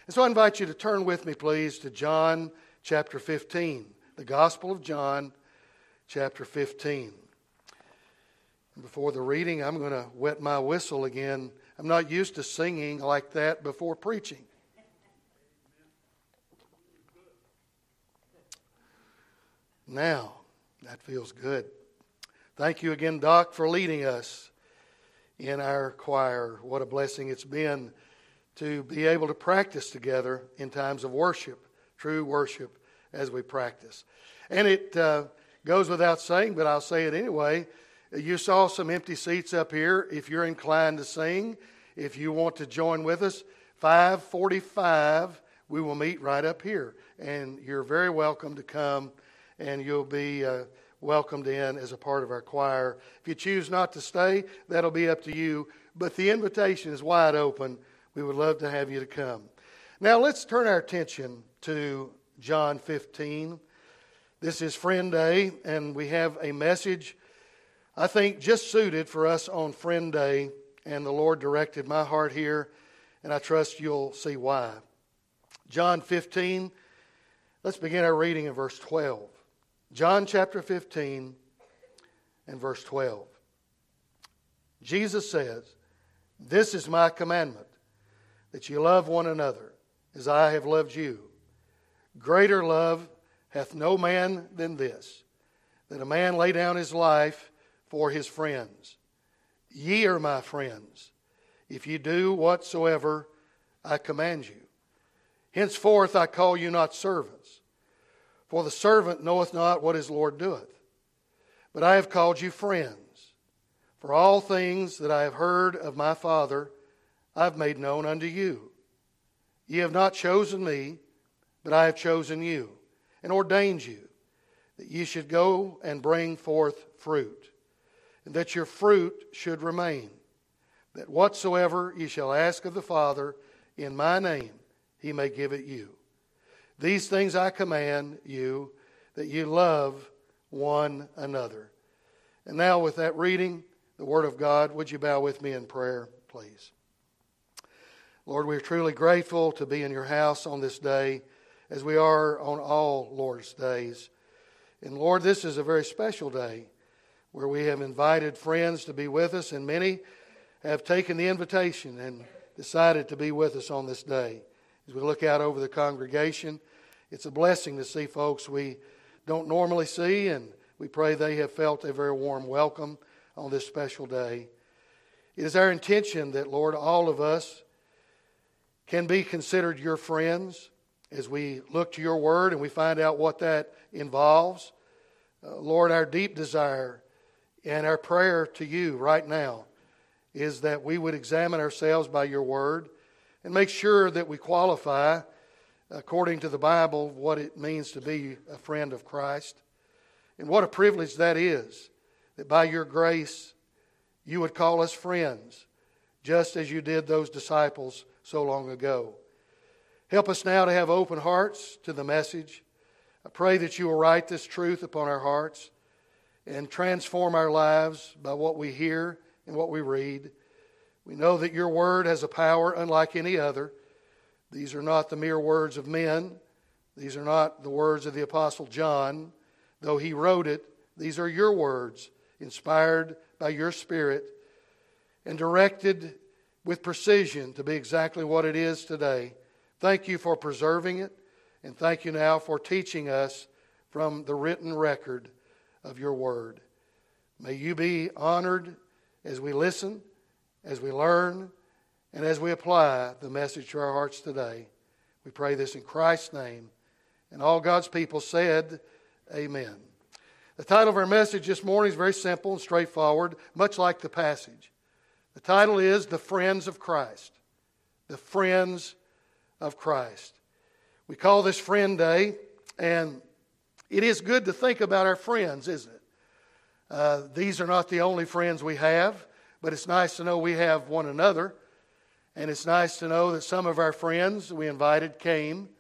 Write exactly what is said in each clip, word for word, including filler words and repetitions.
And so I invite you to turn with me, please, to John chapter fifteen. The Gospel of John chapter fifteen. And before the reading, I'm going to wet my whistle again. I'm not used to singing like that before preaching. Now, that feels good. Thank you again, Doc, for leading us in our choir. What a blessing it's been to be able to practice together in times of worship, true worship as we practice. And it uh, goes without saying, but I'll say it anyway. You saw some empty seats up here. If you're inclined to sing, if you want to join with us, five forty-five, we will meet right up here. And you're very welcome to come, and you'll be uh, welcomed in as a part of our choir. If you choose not to stay, that'll be up to you. But the invitation is wide open. We would love to have you to come. Now let's turn our attention to John fifteen. This is Friend Day, and we have a message, I think, just suited for us on Friend Day. And the Lord directed my heart here, and I trust you'll see why. John fifteen, let's begin our reading in verse twelve. John chapter fifteen and verse twelve. Jesus says, "This is my commandment, that you love one another as I have loved you. Greater love hath no man than this, that a man lay down his life for his friends. Ye are my friends, if ye do whatsoever I command you. Henceforth I call you not servants, for the servant knoweth not what his Lord doeth. But I have called you friends, for all things that I have heard of my Father I have made known unto you. Ye have not chosen me, but I have chosen you, and ordained you, that ye should go and bring forth fruit, and that your fruit should remain, that whatsoever ye shall ask of the Father in my name, he may give it you. These things I command you, that ye love one another." And now with that reading, the Word of God, would you bow with me in prayer, please? Lord, we are truly grateful to be in your house on this day, as we are on all Lord's days. And Lord, this is a very special day where we have invited friends to be with us, and many have taken the invitation and decided to be with us on this day. As we look out over the congregation, it's a blessing to see folks we don't normally see, and we pray they have felt a very warm welcome on this special day. It is our intention that, Lord, all of us can be considered your friends as we look to your word and we find out what that involves. Uh, Lord, our deep desire and our prayer to you right now is that we would examine ourselves by your word and make sure that we qualify, according to the Bible, what it means to be a friend of Christ. And what a privilege that is, that by your grace you would call us friends, just as you did those disciples so long ago. Help us now to have open hearts to the message. I pray that you will write this truth upon our hearts and transform our lives by what we hear and what we read. We know that your word has a power unlike any other. These are not the mere words of men. These are not the words of the Apostle John. Though he wrote it, these are your words, inspired by your Spirit and directed with precision to be exactly what it is today. Thank you for preserving it, and thank you now for teaching us from the written record of your word. May you be honored as we listen, as we learn, and as we apply the message to our hearts today. We pray this in Christ's name. And all God's people said, amen. The title of our message this morning is very simple and straightforward, much like the passage. The title is The Friends of Christ. The Friends of Christ. We call this Friend Day, and it is good to think about our friends, isn't it? Uh, these are not the only friends we have, but it's nice to know we have one another. And it's nice to know that some of our friends we invited came.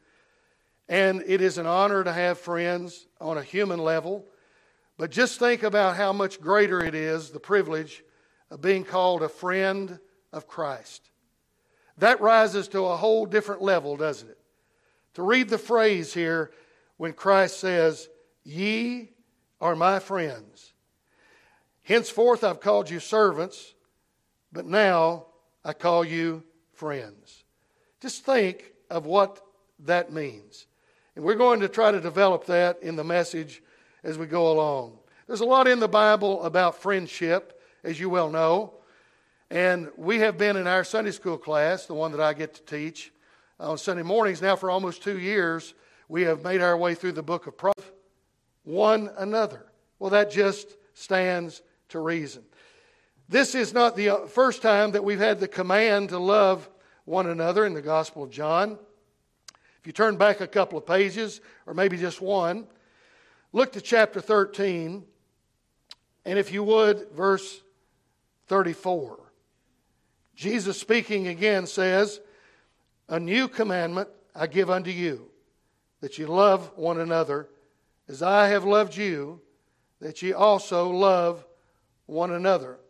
And it is an honor to have friends on a human level. But just think about how much greater it is, the privilege of being called a friend of Christ. that rises to a whole different level, doesn't it? To read the phrase here when Christ says, "Ye are my friends. Henceforth I've called you servants, but now I call you friends." Just think of what that means. And we're going to try to develop that in the message as we go along. There's a lot in the Bible about friendship, as you well know. And we have been in our Sunday school class, the one that I get to teach, on Sunday mornings now for almost two years. We have made our way through the book of Proverbs. One another. Well, that just stands to reason. This is not the first time that we've had the command to love one another in the Gospel of John. If you turn back a couple of pages, or maybe just one, look to chapter thirteen, and if you would, verse thirty-four. Jesus speaking again says, "A new commandment I give unto you, that ye love one another, as I have loved you, that ye also love one another."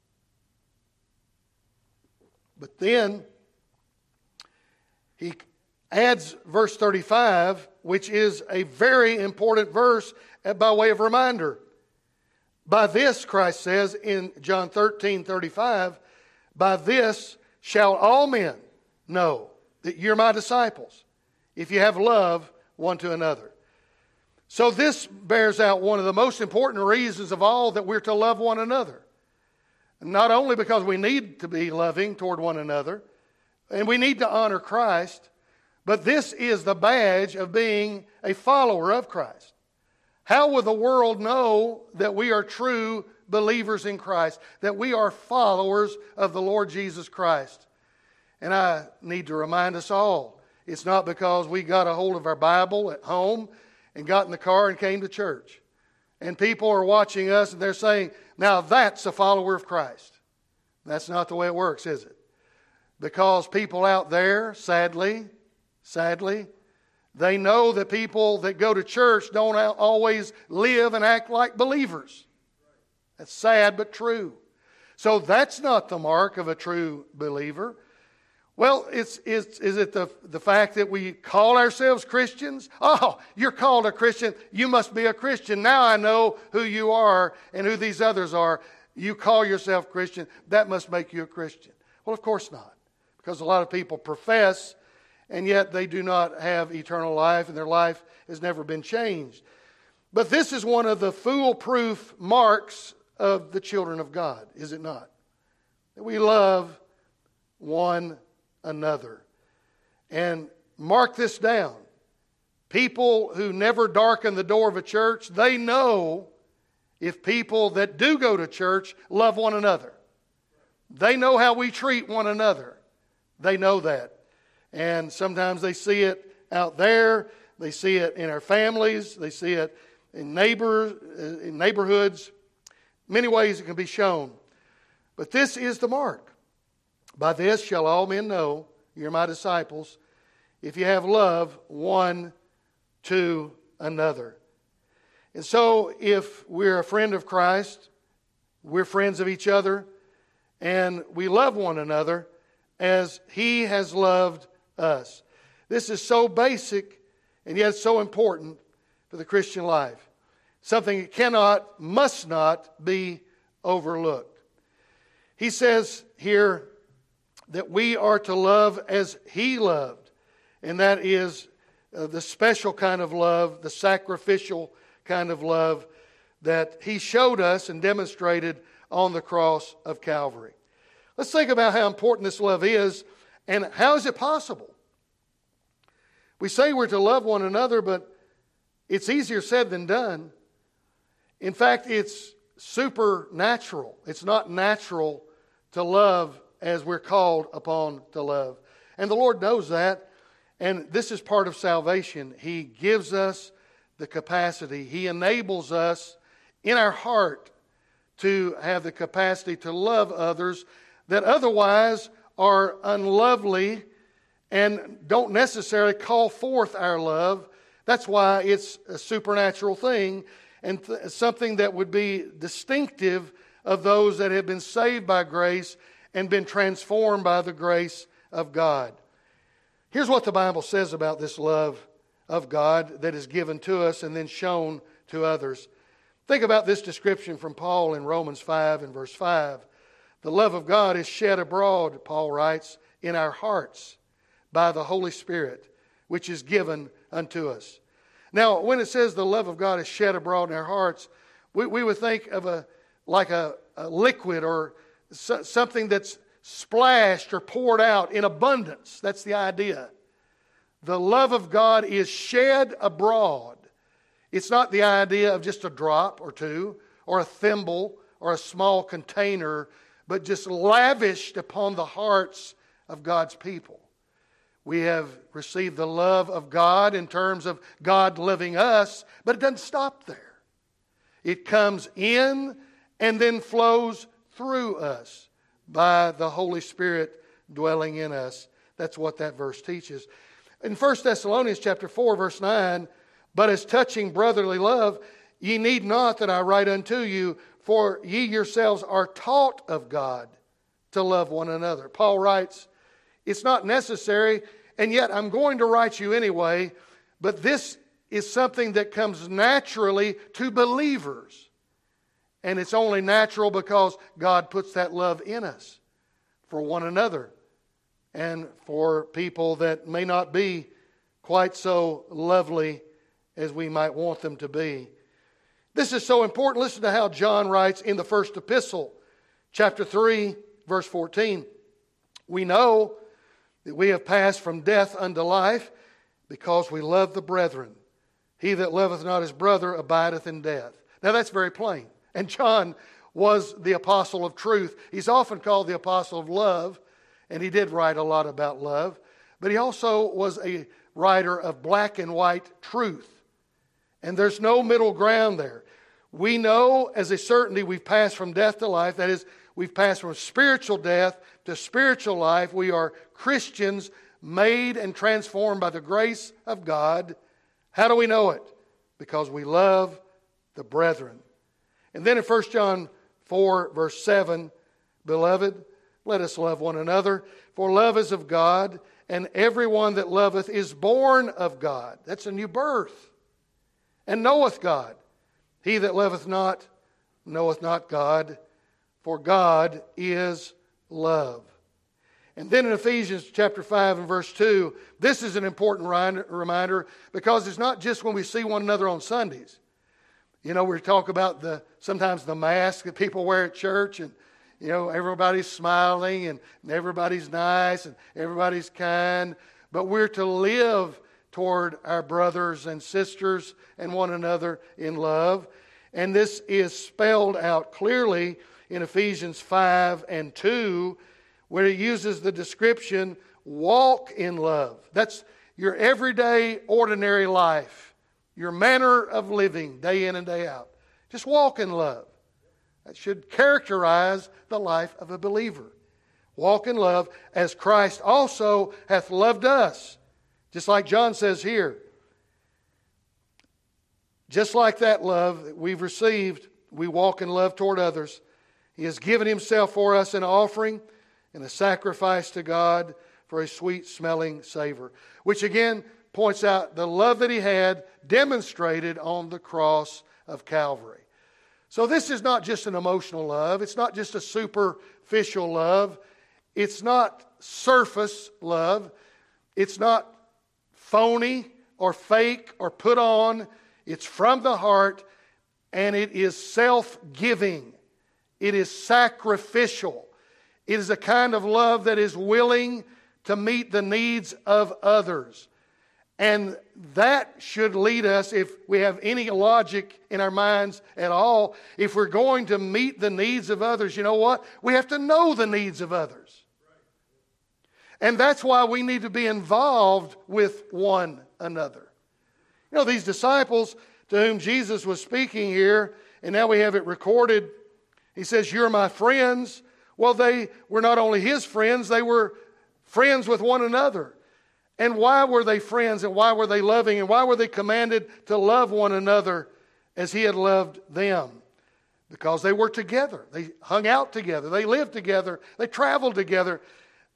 But then he adds verse thirty-five, which is a very important verse by way of reminder. By this, Christ says in John thirteen thirty-five, "By this shall all men know that you're my disciples, if you have love one to another." So this bears out one of the most important reasons of all that we're to love one another. Not only because we need to be loving toward one another, and we need to honor Christ, but this is the badge of being a follower of Christ. How will the world know that we are true believers in Christ, that we are followers of the Lord Jesus Christ? And I need to remind us all, it's not because we got a hold of our Bible at home and got in the car and came to church. And people are watching us and they're saying, "Now that's a follower of Christ." That's not the way it works, is it? Because people out there, sadly, sadly, they know that people that go to church don't always live and act like believers. That's sad but true. So that's not the mark of a true believer. Well, it's, it's, is it the, the fact that we call ourselves Christians? Oh, you're called a Christian. You must be a Christian. Now I know who you are and who these others are. You call yourself Christian. That must make you a Christian. Well, of course not. Because a lot of people profess, and yet they do not have eternal life, and their life has never been changed. But this is one of the foolproof marks of the children of God, is it not? That we love one another. And mark this down. People who never darken the door of a church, they know if people that do go to church love one another. They know how we treat one another. They know that. And sometimes they see it out there. They see it in our families. They see it in neighbors, in neighborhoods. Many ways it can be shown. But this is the mark. By this shall all men know you're my disciples, if you have love one to another. And so if we're a friend of Christ, we're friends of each other, and we love one another as He has loved us. This is so basic and yet so important for the Christian life. Something that cannot, must not be overlooked. He says here that we are to love as He loved. And that is uh, the special kind of love, the sacrificial kind of love that He showed us and demonstrated on the cross of Calvary. Let's think about how important this love is and how is it possible? We say we're to love one another, but it's easier said than done. In fact, it's supernatural. It's not natural to love as we're called upon to love. And the Lord knows that. And this is part of salvation. He gives us the capacity. He enables us in our heart to have the capacity to love others that otherwise are unlovely and don't necessarily call forth our love. That's why it's a supernatural thing and th- something that would be distinctive of those that have been saved by grace and been transformed by the grace of God. Here's what the Bible says about this love of God that is given to us and then shown to others. Think about this description from Paul in Romans five and verse five. The love of God is shed abroad, Paul writes, in our hearts by the Holy Spirit, which is given unto us. Now, when it says the love of God is shed abroad in our hearts, we, we would think of a like a, a liquid or so, something that's splashed or poured out in abundance. That's the idea. The love of God is shed abroad. It's not the idea of just a drop or two or a thimble or a small container, but just lavished upon the hearts of God's people. We have received the love of God in terms of God loving us, but it doesn't stop there. It comes in and then flows through us by the Holy Spirit dwelling in us. That's what that verse teaches. In First Thessalonians chapter four, verse nine, but as touching brotherly love, ye need not that I write unto you, for ye yourselves are taught of God to love one another. Paul writes, it's not necessary, and yet I'm going to write you anyway, but this is something that comes naturally to believers. And it's only natural because God puts that love in us for one another and for people that may not be quite so lovely as we might want them to be. This is so important. Listen to how John writes in the first epistle, chapter three, verse fourteen. We know that we have passed from death unto life because we love the brethren. He that loveth not his brother abideth in death. Now that's very plain. And John was the apostle of truth. He's often called the apostle of love, and he did write a lot about love. But he also was a writer of black and white truth. And there's no middle ground there. We know as a certainty we've passed from death to life. That is, we've passed from spiritual death to spiritual life. We are Christians made and transformed by the grace of God. How do we know it? Because we love the brethren. And then in First John four, verse seven, beloved, let us love one another, for love is of God, and everyone that loveth is born of God. That's a new birth. And knoweth God. He that loveth not, knoweth not God, for God is love. And then in Ephesians chapter five and verse two, this is an important reminder because it's not just when we see one another on Sundays. You know, we talk about the sometimes the mask that people wear at church, and you know, everybody's smiling and everybody's nice and everybody's kind. But we're to live toward our brothers and sisters and one another in love. And this is spelled out clearly in Ephesians five and two, where it uses the description, walk in love. That's your everyday, ordinary life. Your manner of living day in and day out. Just walk in love. That should characterize the life of a believer. Walk in love as Christ also hath loved us. Just like John says here. Just like that love that we've received, we walk in love toward others. He has given himself for us an offering and a sacrifice to God for a sweet smelling savor. Which again points out the love that he had demonstrated on the cross of Calvary. So this is not just an emotional love. It's not just a superficial love. It's not surface love. It's not phony or fake or put on. It's from the heart, and it is self-giving. It is sacrificial. It is a kind of love that is willing to meet the needs of others. And that should lead us, if we have any logic in our minds at all, if we're going to meet the needs of others, you know what? We have to know the needs of others. And that's why we need to be involved with one another. You know, these disciples to whom Jesus was speaking here, and now we have it recorded, he says, you're my friends. Well, they were not only his friends, they were friends with one another. And why were they friends, and why were they loving, and why were they commanded to love one another as he had loved them? Because they were together. They hung out together. They lived together. They traveled together.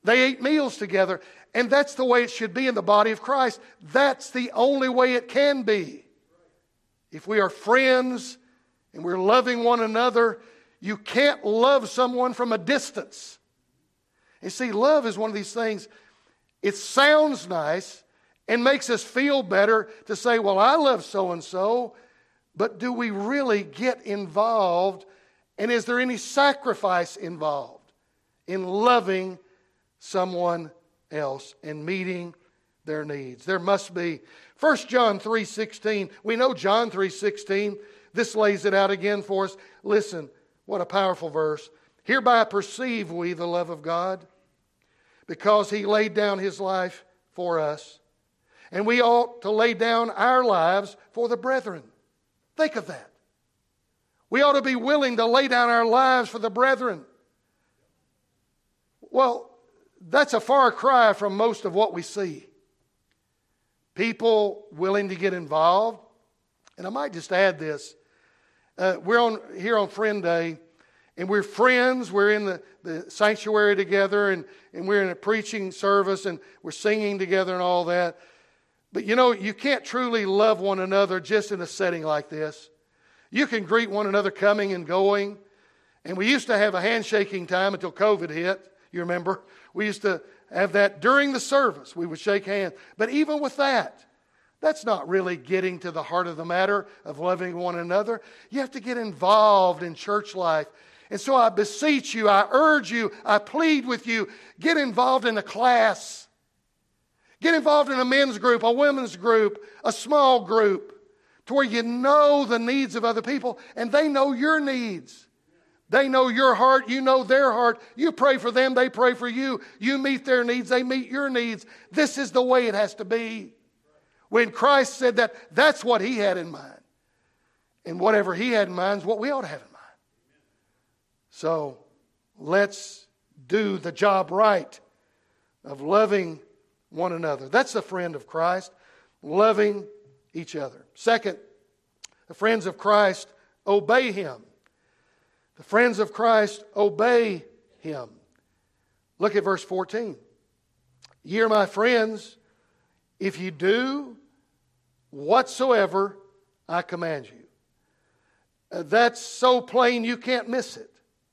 They ate meals together. And that's the way it should be in the body of Christ. That's the only way it can be. If we are friends and we're loving one another, you can't love someone from a distance. You see, love is one of these things, it sounds nice and makes us feel better to say, well, I love so-and-so, but do we really get involved? And is there any sacrifice involved in loving someone else and meeting their needs? There must be. First John three sixteen, we know John three sixteen. This lays it out again for us. Listen, what a powerful verse. Hereby perceive we the love of God, because He laid down His life for us. And we ought to lay down our lives for the brethren. Think of that. We ought to be willing to lay down our lives for the brethren. Well, that's a far cry from most of what we see. People willing to get involved. And I might just add this. Uh, we're on here on Friend Day, and we're friends. We're in the, the sanctuary together, and, and we're in a preaching service, and we're singing together and all that. But you know, you can't truly love one another just in a setting like this. You can greet one another coming and going. And we used to have a handshaking time until COVID hit. You remember? We used to have that during the service. We would shake hands. But even with that, that's not really getting to the heart of the matter of loving one another. You have to get involved in church life. And so I beseech you, I urge you, I plead with you, get involved in a class. Get involved in a men's group, a women's group, a small group, to where you know the needs of other people and they know your needs. They know your heart, you know their heart. You pray for them, they pray for you. You meet their needs, they meet your needs. This is the way it has to be. When Christ said that, that's what He had in mind. And whatever He had in mind is what we ought to have in mind. So let's do the job right of loving one another. That's the friend of Christ, loving each other. Second, the friends of Christ obey Him. The friends of Christ obey Him. Look at verse fourteen. Ye are my friends, if you do whatsoever I command you. Uh, that's so plain you can't miss it.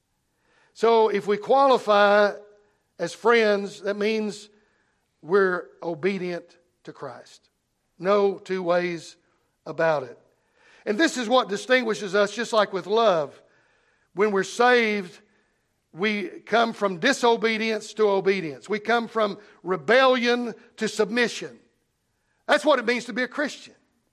So if we qualify as friends, that means we're obedient to Christ. No two ways about it. And this is what distinguishes us, just like with love. When we're saved, we come from disobedience to obedience. We come from rebellion to submission. That's what it means to be a Christian.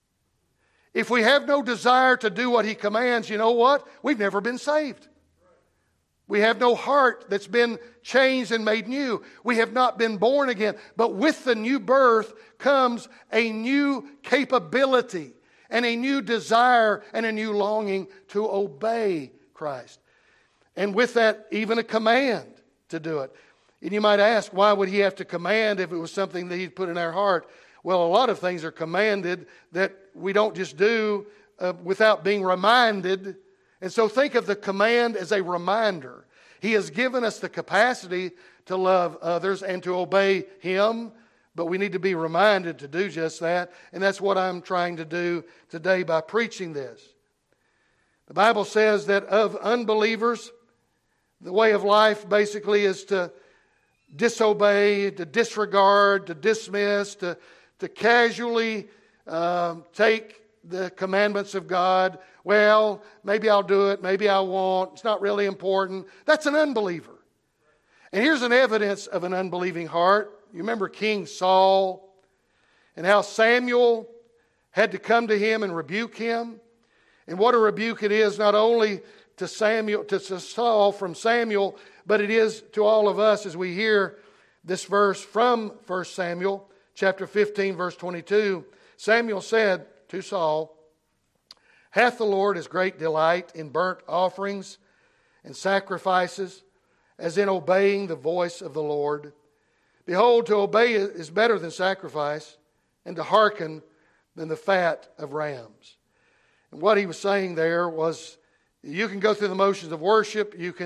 If we have no desire to do what He commands, you know what? We've never been saved. We have no heart that's been changed and made new. We have not been born again. But with the new birth comes a new capability and a new desire and a new longing to obey Christ. And with that, even a command to do it. And you might ask, why would He have to command if it was something that He'd put in our heart? Well, a lot of things are commanded that we don't just do uh, without being reminded. And so think of the command as a reminder. He has given us the capacity to love others and to obey Him, but we need to be reminded to do just that. And that's what I'm trying to do today by preaching this. The Bible says that of unbelievers, the way of life basically is to disobey, to disregard, to dismiss, to, to casually um, take the commandments of God. Well, maybe I'll do it, maybe I won't. It's not really important. That's an unbeliever. And here's an evidence of an unbelieving heart. You remember King Saul and how Samuel had to come to him and rebuke him. And what a rebuke it is, not only to Samuel, to Saul from Samuel, but it is to all of us as we hear this verse from First Samuel chapter fifteen, verse twenty-two. Samuel said to Saul, hath the Lord His great delight in burnt offerings and sacrifices, as in obeying the voice of the Lord? Behold, to obey is better than sacrifice, and to hearken than the fat of rams. And what he was saying there was, you can go through the motions of worship, you can,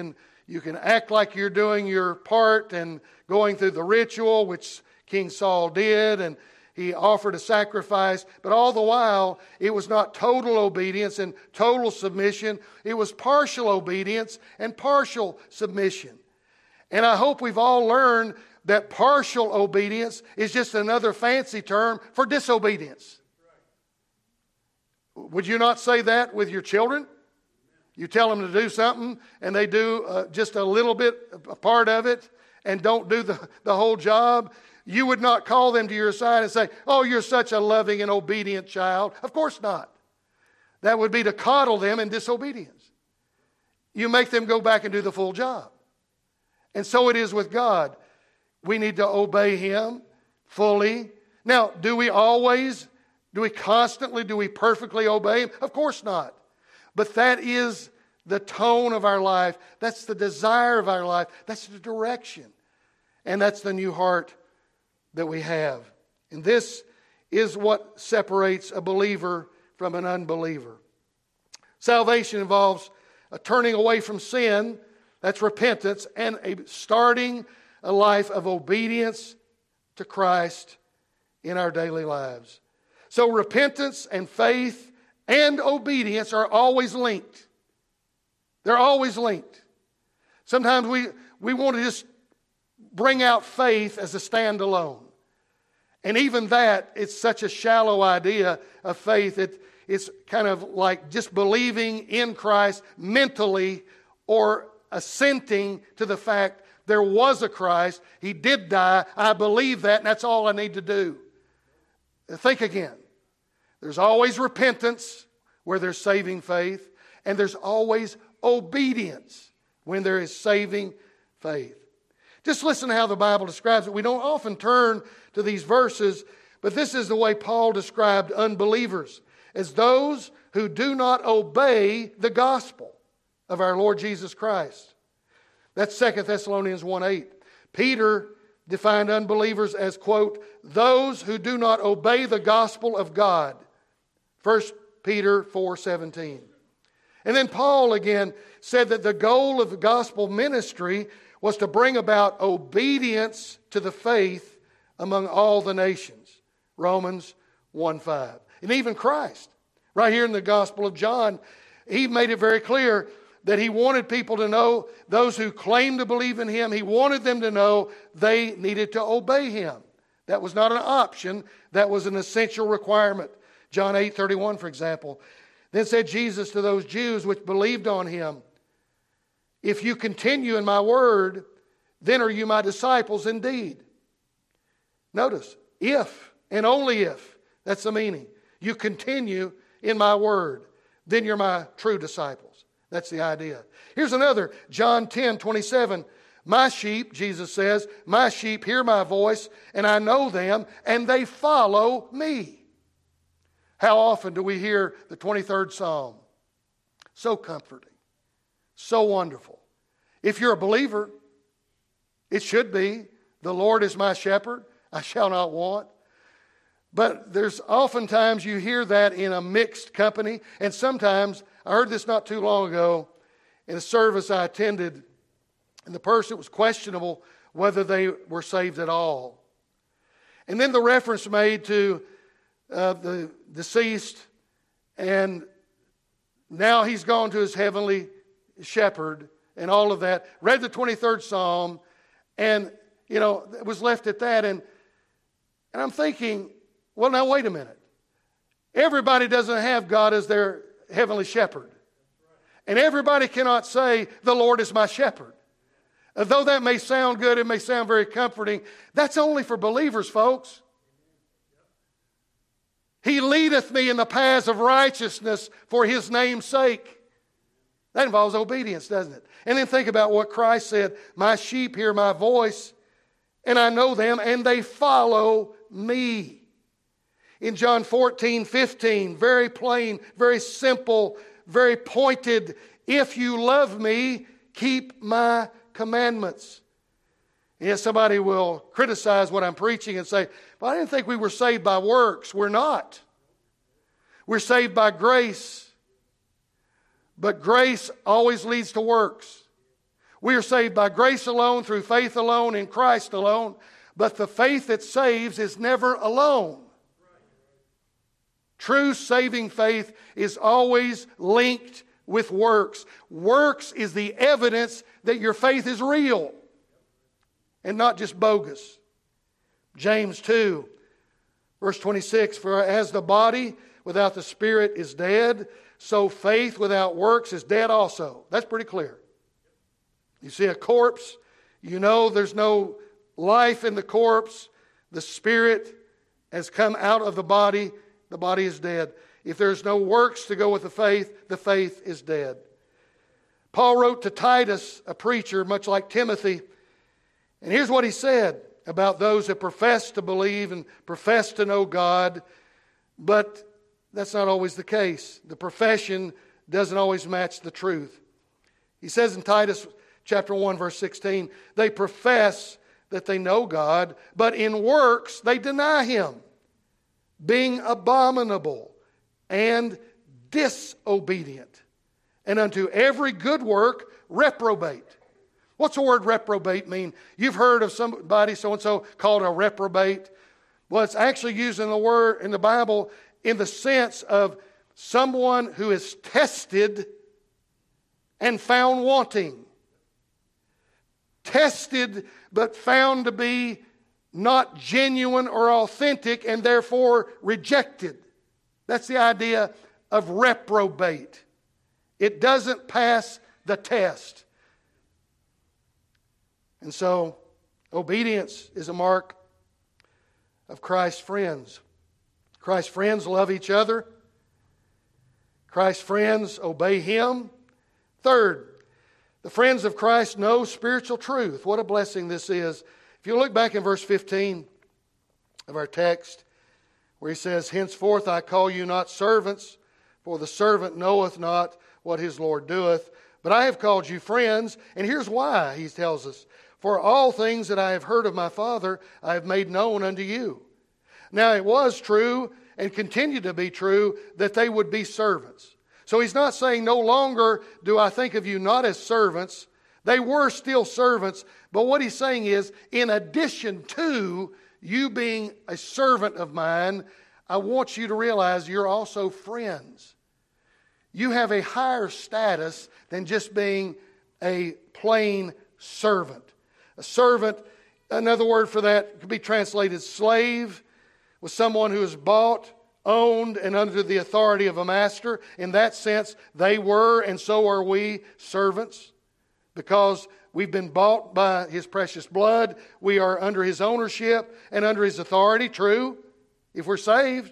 You can act like you're doing your part and going through the ritual, which King Saul did, and he offered a sacrifice. But all the while, it was not total obedience and total submission. It was partial obedience and partial submission. And I hope we've all learned that partial obedience is just another fancy term for disobedience. Would you not say that with your children? You tell them to do something and they do uh, just a little bit, a part of it, and don't do the, the whole job. You would not call them to your side and say, oh, you're such a loving and obedient child. Of course not. That would be to coddle them in disobedience. You make them go back and do the full job. And so it is with God. We need to obey Him fully. Now, do we always, do we constantly, do we perfectly obey Him? Of course not. But that is the tone of our life. That's the desire of our life. That's the direction. And that's the new heart that we have. And this is what separates a believer from an unbeliever. Salvation involves a turning away from sin, that's repentance, and a starting a life of obedience to Christ in our daily lives. So repentance and faith and obedience are always linked. They're always linked. Sometimes we, we want to just bring out faith as a standalone. And even that, it's such a shallow idea of faith. It, it's kind of like just believing in Christ mentally or assenting to the fact there was a Christ. He did die. I believe that, and that's all I need to do. Think again. There's always repentance where there's saving faith, and there's always obedience when there is saving faith. Just listen to how the Bible describes it. We don't often turn to these verses, but this is the way Paul described unbelievers, as those who do not obey the gospel of our Lord Jesus Christ. That's Second Thessalonians one eight. Peter defined unbelievers as, quote, those who do not obey the gospel of God. First Peter four seventeen. And then Paul again said that the goal of the gospel ministry was to bring about obedience to the faith among all the nations. Romans one five. And even Christ, right here in the Gospel of John, He made it very clear that He wanted people to know, those who claimed to believe in Him, He wanted them to know they needed to obey Him. That was not an option, that was an essential requirement. John eight thirty-one, for example. Then said Jesus to those Jews which believed on Him, if you continue in my word, then are you my disciples indeed. Notice, if and only if, that's the meaning. You continue in my word, then you're my true disciples. That's the idea. Here's another, John ten twenty-seven. My sheep, Jesus says, my sheep hear my voice, and I know them, and they follow me. How often do we hear the twenty-third Psalm? So comforting. So wonderful. If you're a believer, it should be, the Lord is my shepherd, I shall not want. But there's oftentimes you hear that in a mixed company, and sometimes, I heard this not too long ago in a service I attended, and the person was questionable whether they were saved at all. And then the reference made to uh, the deceased, and now he's gone to his heavenly shepherd and all of that. Read the twenty-third Psalm, and, you know, it was left at that. And, and I'm thinking, well, now wait a minute. Everybody doesn't have God as their heavenly shepherd. And everybody cannot say, the Lord is my shepherd. Though that may sound good, it may sound very comforting, that's only for believers, folks. He leadeth me in the paths of righteousness for His name's sake. That involves obedience, doesn't it? And then think about what Christ said, my sheep hear my voice, and I know them, and they follow me. In John fourteen fifteen, very plain, very simple, very pointed, if you love me, keep my commandments. Yes, somebody will criticize what I'm preaching and say, well, I didn't think we were saved by works. We're not. We're saved by grace. But grace always leads to works. We are saved by grace alone, through faith alone, in Christ alone. But the faith that saves is never alone. True saving faith is always linked with works. Works is the evidence that your faith is real and not just bogus. James two, verse twenty-six, for as the body without the spirit is dead, so faith without works is dead also. That's pretty clear. You see a corpse, you know there's no life in the corpse. The spirit has come out of the body. The body is dead. If there's no works to go with the faith, the faith is dead. Paul wrote to Titus, a preacher, much like Timothy, and here's what he said about those that profess to believe and profess to know God, but that's not always the case. The profession doesn't always match the truth. He says in Titus chapter one, verse sixteen, they profess that they know God, but in works they deny Him, being abominable and disobedient, and unto every good work reprobate. What's the word reprobate mean? You've heard of somebody so-and-so called a reprobate. Well, it's actually used in the word in the Bible in the sense of someone who is tested and found wanting. Tested but found to be not genuine or authentic and therefore rejected. That's the idea of reprobate. It doesn't pass the test. And so, obedience is a mark of Christ's friends. Christ's friends love each other. Christ's friends obey Him. Third, the friends of Christ know spiritual truth. What a blessing this is. If you look back in verse fifteen of our text, where he says, henceforth I call you not servants, for the servant knoweth not what his Lord doeth, but I have called you friends. And here's why, he tells us. For all things that I have heard of my Father, I have made known unto you. Now it was true, and continued to be true, that they would be servants. So he's not saying no longer do I think of you not as servants. They were still servants, but what he's saying is, in addition to you being a servant of mine, I want you to realize you're also friends. You have a higher status than just being a plain servant. A servant, another word for that could be translated slave, was someone who is bought, owned, and under the authority of a master. In that sense, they were, and so are we, servants. Because we've been bought by His precious blood. We are under His ownership and under His authority. True, if we're saved.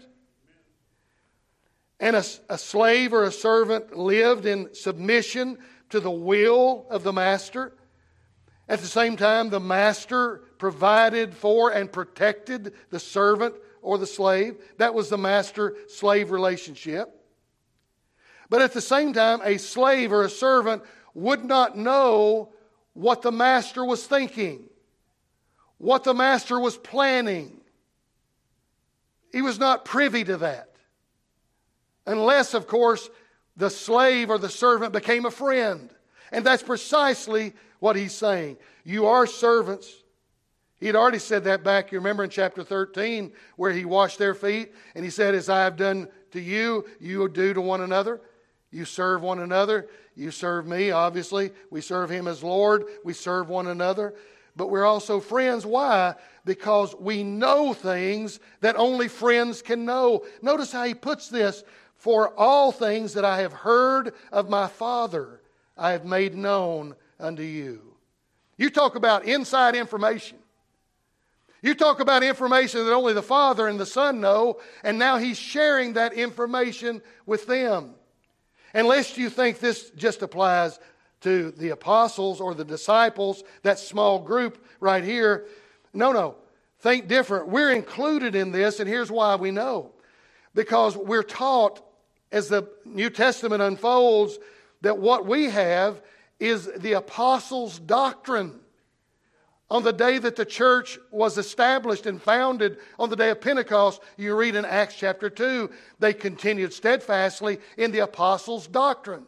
And a, a slave or a servant lived in submission to the will of the master. At the same time, the master provided for and protected the servant or the slave. That was the master-slave relationship. But at the same time, a slave or a servant would not know what the master was thinking, what the master was planning. He was not privy to that. Unless, of course, the slave or the servant became a friend. And that's precisely what he's saying. You are servants. He had already said that back, you remember in chapter thirteen, where he washed their feet. And he said, as I have done to you, you do to one another. You serve one another. You serve me, obviously. We serve Him as Lord. We serve one another. But we're also friends. Why? Because we know things that only friends can know. Notice how he puts this. For all things that I have heard of my Father, I have made known unto you. You talk about inside information. You talk about information that only the Father and the Son know, and now He's sharing that information with them. Unless you think this just applies to the apostles or the disciples, that small group right here. No, no. Think different. We're included in this, and here's why we know. Because we're taught as the New Testament unfolds that what we have is the apostles' doctrine. On the day that the church was established and founded, on the day of Pentecost, you read in Acts chapter two, they continued steadfastly in the apostles' doctrine.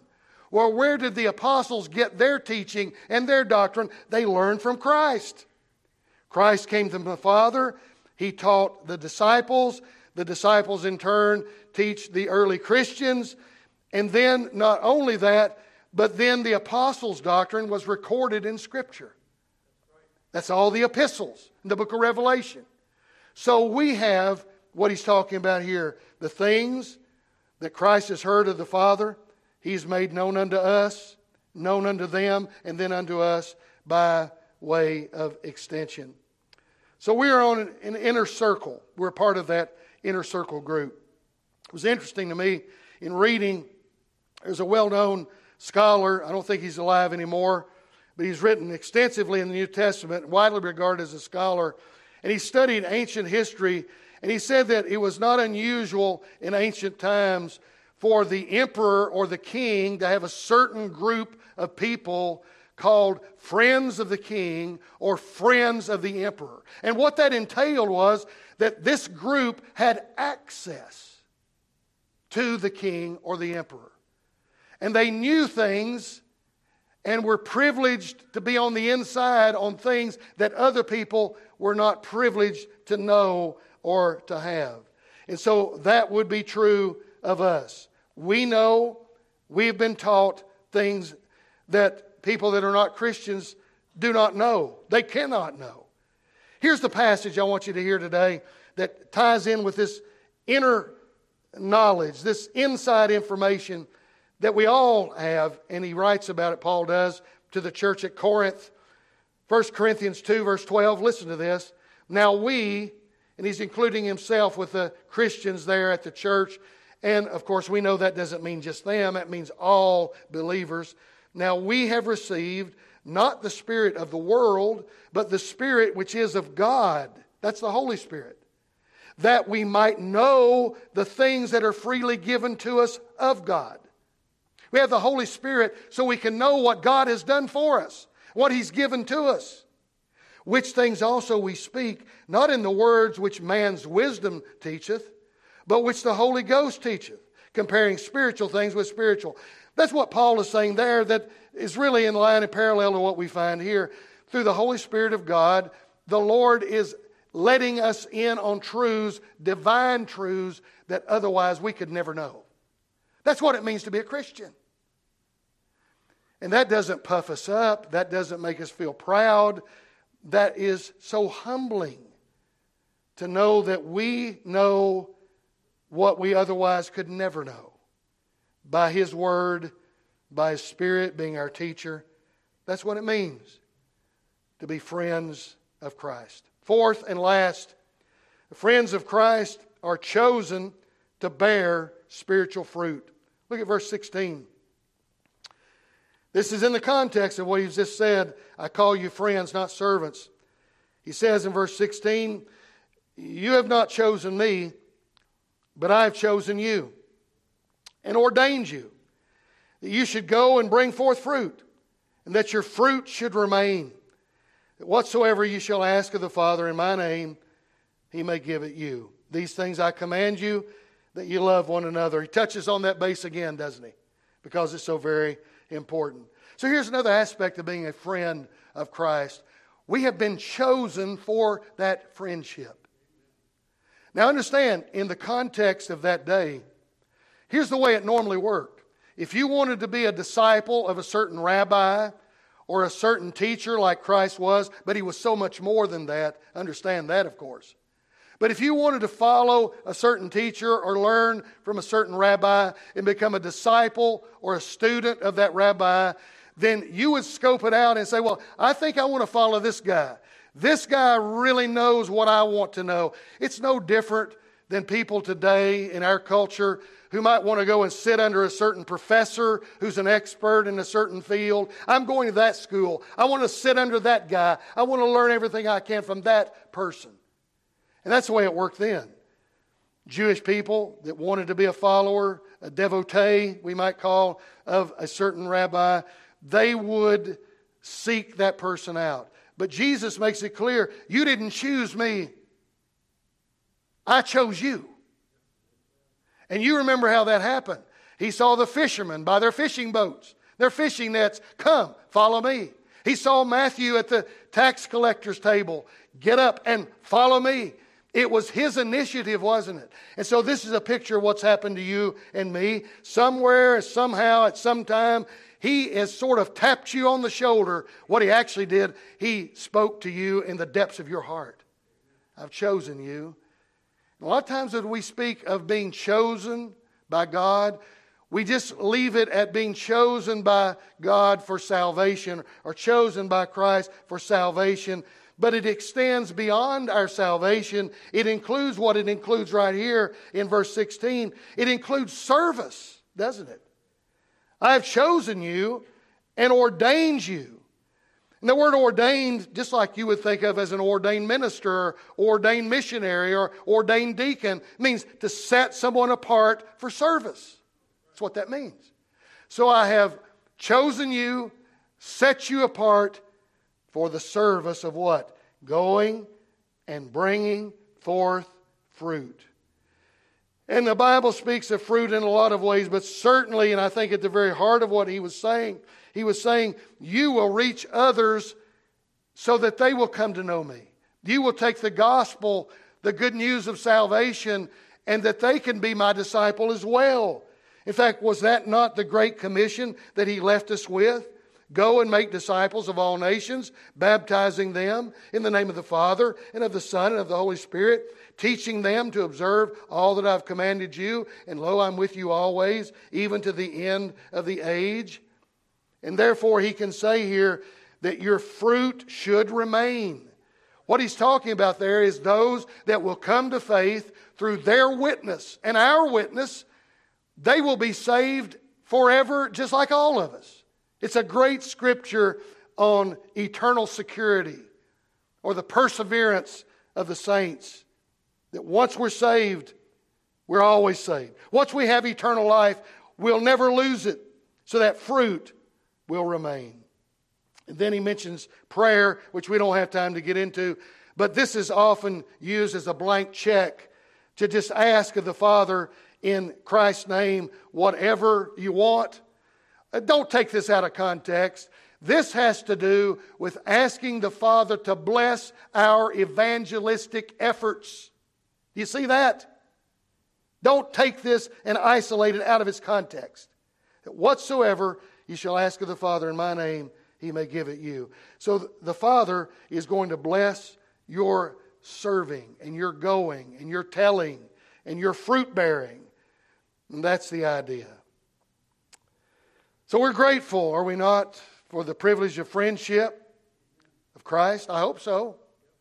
Well, where did the apostles get their teaching and their doctrine? They learned from Christ. Christ came from the Father. He taught the disciples. The disciples in turn teach the early Christians. And then not only that, but then the apostles' doctrine was recorded in Scripture. That's all the epistles in the book of Revelation. So we have what he's talking about here. The things that Christ has heard of the Father, He's made known unto us, known unto them, and then unto us by way of extension. So we are on an inner circle. We're part of that inner circle group. It was interesting to me in reading, there's a well-known scholar, I don't think he's alive anymore, but he's written extensively in the New Testament, widely regarded as a scholar, and he studied ancient history, and he said that it was not unusual in ancient times for the emperor or the king to have a certain group of people called friends of the king or friends of the emperor. And what that entailed was that this group had access to the king or the emperor. And they knew things and were privileged to be on the inside on things that other people were not privileged to know or to have. And so that would be true of us. We know, we've been taught things that people that are not Christians do not know. They cannot know. Here's the passage I want you to hear today that ties in with this inner knowledge, this inside information that we all have, and he writes about it, Paul does, to the church at Corinth. First Corinthians two, verse twelve, listen to this. Now we, and he's including himself with the Christians there at the church, and of course we know that doesn't mean just them, that means all believers. Now we have received not the spirit of the world, but the Spirit which is of God. That's the Holy Spirit. That we might know the things that are freely given to us of God. We have the Holy Spirit so we can know what God has done for us, what He's given to us. Which things also we speak, not in the words which man's wisdom teacheth, but which the Holy Ghost teacheth, comparing spiritual things with spiritual. That's what Paul is saying there, that is really in line and parallel to what we find here. Through the Holy Spirit of God, the Lord is letting us in on truths, divine truths, that otherwise we could never know. That's what it means to be a Christian. And that doesn't puff us up. That doesn't make us feel proud. That is so humbling to know that we know what we otherwise could never know. By His Word, by His Spirit being our teacher. That's what it means to be friends of Christ. Fourth and last, the friends of Christ are chosen to bear spiritual fruit. Look at verse sixteen. This is in the context of what He's just said. I call you friends, not servants. He says in verse sixteen, you have not chosen me, but I have chosen you and ordained you, that you should go and bring forth fruit, and that your fruit should remain. That whatsoever you shall ask of the Father in my name, He may give it you. These things I command you, that you love one another. He touches on that base again, doesn't he? Because it's so very important. So here's another aspect of being a friend of Christ. We have been chosen for that friendship. Now understand, in the context of that day, here's the way it normally worked. If you wanted to be a disciple of a certain rabbi or a certain teacher like Christ was, but He was so much more than that, understand that of course. But if you wanted to follow a certain teacher or learn from a certain rabbi and become a disciple or a student of that rabbi, then you would scope it out and say, well, I think I want to follow this guy. This guy really knows what I want to know. It's no different than people today in our culture who might want to go and sit under a certain professor who's an expert in a certain field. I'm going to that school. I want to sit under that guy. I want to learn everything I can from that person. And that's the way it worked then. Jewish people that wanted to be a follower, a devotee, we might call, of a certain rabbi, they would seek that person out. But Jesus makes it clear, you didn't choose me. I chose you. And you remember how that happened. He saw the fishermen by their fishing boats. their fishing nets. Come, follow me. He saw Matthew at the tax collector's table. Get up and follow me. It was his initiative, wasn't it? And so this is a picture of what's happened to you and me. Somewhere, somehow, at some time, he has sort of tapped you on the shoulder. What he actually did, he spoke to you in the depths of your heart. I've chosen you. A lot of times when we speak of being chosen by God, we just leave it at being chosen by God for salvation or chosen by Christ for salvation. But it extends beyond our salvation. It includes what it includes right here in verse sixteen. It includes service, doesn't it? I have chosen you and ordained you. And the word ordained, just like you would think of as an ordained minister or ordained missionary or ordained deacon, means to set someone apart for service. That's what that means. So I have chosen you, set you apart for the service of what? Going and bringing forth fruit. And the Bible speaks of fruit in a lot of ways, but certainly, and I think at the very heart of what he was saying, he was saying, you will reach others so that they will come to know me. You will take the gospel, the good news of salvation, and that they can be my disciple as well. In fact, was that not the Great Commission that he left us with? Go and make disciples of all nations, baptizing them in the name of the Father and of the Son and of the Holy Spirit, teaching them to observe all that I've commanded you. And lo, I'm with you always, even to the end of the age. And therefore he can say here that your fruit should remain. What he's talking about there is those that will come to faith through their witness and our witness. They will be saved forever, just like all of us. It's a great scripture on eternal security or the perseverance of the saints. That once we're saved, we're always saved. Once we have eternal life, we'll never lose it. So that fruit will remain. And then he mentions prayer, which we don't have time to get into. But this is often used as a blank check to just ask of the Father in Christ's name whatever you want. Don't take this out of context. This has to do with asking the Father to bless our evangelistic efforts. Do you see that? Don't take this and isolate it out of its context. That whatsoever you shall ask of the Father in my name, he may give it you. So the Father is going to bless your serving and your going and your telling and your fruit bearing. And that's the idea. So we're grateful, are we not, for the privilege of friendship of Christ? I hope so.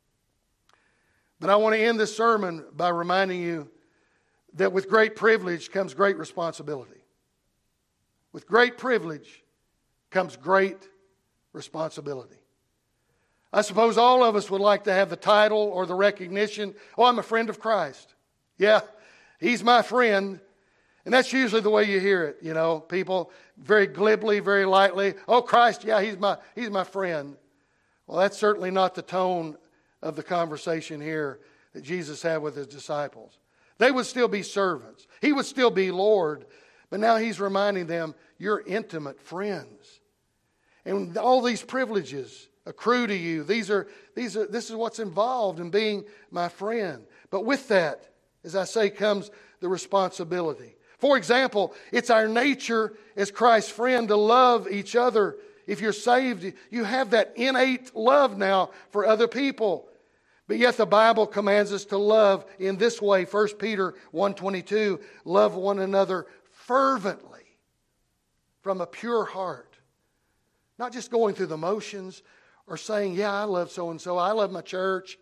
But I want to end this sermon by reminding you that with great privilege comes great responsibility. With great privilege comes great responsibility. I suppose all of us would like to have the title or the recognition, oh, I'm a friend of Christ. Yeah, he's my friend. And that's usually the way you hear it, you know, people very glibly, very lightly. Oh, Christ, yeah, he's my, he's my friend. Well, that's certainly not the tone of the conversation here that Jesus had with his disciples. They would still be servants. He would still be Lord. But now he's reminding them, you're intimate friends. And all these privileges accrue to you. These are, these are, this is what's involved in being my friend. But with that, as I say, comes the responsibility. For example, it's our nature as Christ's friend to love each other. If you're saved, you have that innate love now for other people. But yet the Bible commands us to love in this way. First Peter one twenty-two, love one another fervently from a pure heart. Not just going through the motions or saying, yeah, I love so-and-so, I love my church.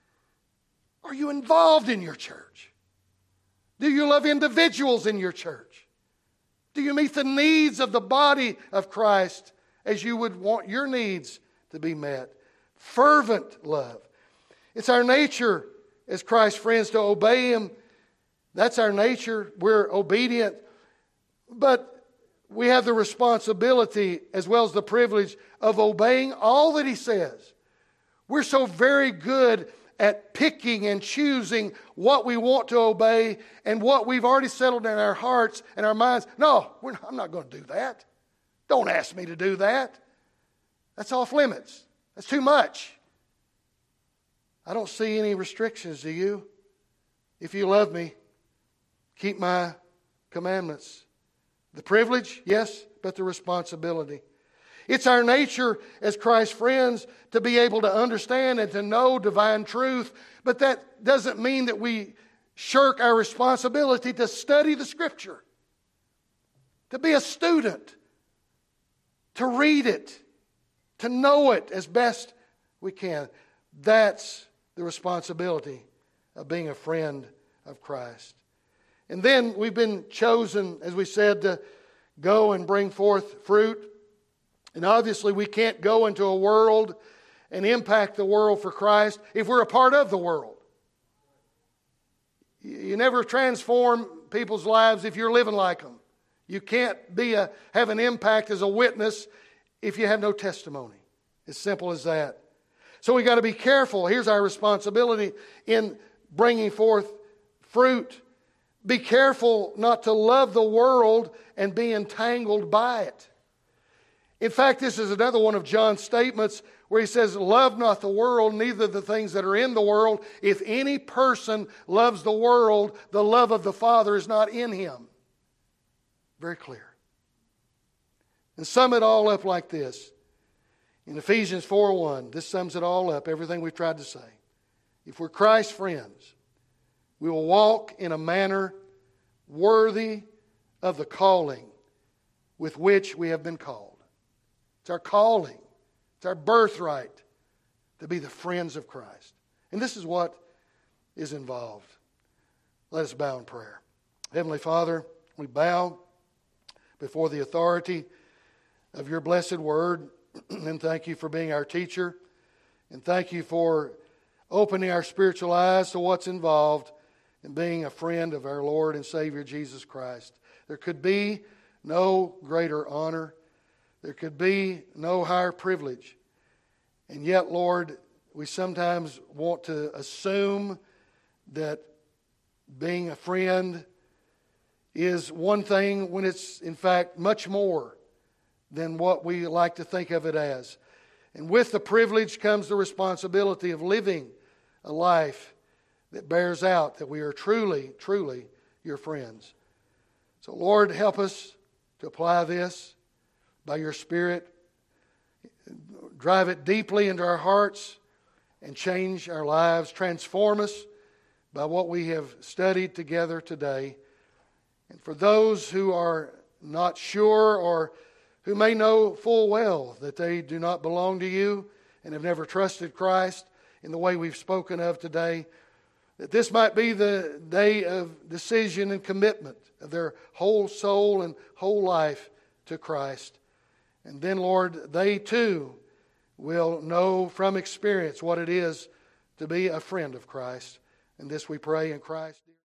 Are you involved in your church? Do you love individuals in your church? Do you meet the needs of the body of Christ as you would want your needs to be met? Fervent love. It's our nature as Christ's friends to obey Him. That's our nature. We're obedient. But we have the responsibility as well as the privilege of obeying all that He says. We're so very good at picking and choosing what we want to obey and what we've already settled in our hearts and our minds. No, we're not, I'm not going to do that. Don't ask me to do that. That's off limits. That's too much. I don't see any restrictions, do you? If you love me, keep my commandments. The privilege, yes, but the responsibility. It's our nature as Christ's friends to be able to understand and to know divine truth, but that doesn't mean that we shirk our responsibility to study the Scripture, to be a student, to read it, to know it as best we can. That's the responsibility of being a friend of Christ. And then we've been chosen, as we said, to go and bring forth fruit. And obviously we can't go into a world and impact the world for Christ if we're a part of the world. You never transform people's lives if you're living like them. You can't be a, have an impact as a witness if you have no testimony. As simple as that. So we got to be careful. Here's our responsibility in bringing forth fruit. Be careful not to love the world and be entangled by it. In fact, this is another one of John's statements where he says, love not the world, neither the things that are in the world. If any person loves the world, the love of the Father is not in him. Very clear. And sum it all up like this. In Ephesians four one, this sums it all up, everything we've tried to say. If we're Christ's friends, we will walk in a manner worthy of the calling with which we have been called. It's our calling. It's our birthright to be the friends of Christ. And this is what is involved. Let us bow in prayer. Heavenly Father, we bow before the authority of your blessed word. And thank you for being our teacher. And thank you for opening our spiritual eyes to what's involved in being a friend of our Lord and Savior Jesus Christ. There could be no greater honor. There could be no higher privilege. And yet, Lord, we sometimes want to assume that being a friend is one thing when it's, in fact, much more than what we like to think of it as. And with the privilege comes the responsibility of living a life that bears out that we are truly, truly your friends. So, Lord, help us to apply this by your Spirit. Drive it deeply into our hearts and change our lives. Transform us by what we have studied together today. And for those who are not sure or who may know full well that they do not belong to you and have never trusted Christ in the way we've spoken of today, that this might be the day of decision and commitment of their whole soul and whole life to Christ. And then, Lord, they too will know from experience what it is to be a friend of Christ. And this we pray in Christ.